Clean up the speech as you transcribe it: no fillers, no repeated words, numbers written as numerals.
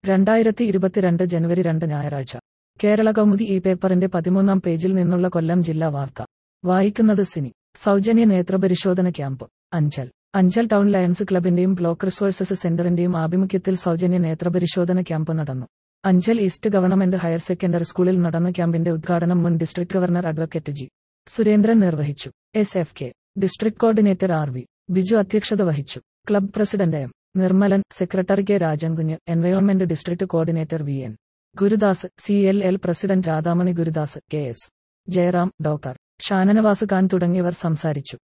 2022 ജനുവരി 2 ഞായറാഴ്ച കേരള കൗമുദി ഈ പേപ്പറിന്റെ 13-ാം പേജിൽ നിന്നുള്ള കൊല്ലം ജില്ലാ വാർത്ത വായിക്കുന്നത് സിനി. സൗജന്യ നേത്രപരിശോധന ക്യാമ്പ്. അഞ്ചൽ ടൗൺ ലയൺസ് ക്ലബിന്റെയും ബ്ലോക്ക് റിസോഴ്സസ് സെന്ററിന്റെയും ആഭിമുഖ്യത്തിൽ സൗജന്യ നേത്രപരിശോധന ക്യാമ്പ് നടന്നു. Anchal east government higher secondary സ്കൂളിൽ നടന്ന ക്യാമ്പിന്റെ ഉദ്ഘാടനം മുൻ district governor advocate G. Surendran നിർവഹിച്ചു. SFK district coordinator RV Biju അധ്യക്ഷത വഹിച്ചു. Club president M. Nirmalan, secretary K Rajankunju, environment district coordinator VN Gurudas, CLL president Radhamani Gurudas, KS Jayaram, doctor Shananavas Khan തുടങ്ങിയവർ സംസാരിച്ചു.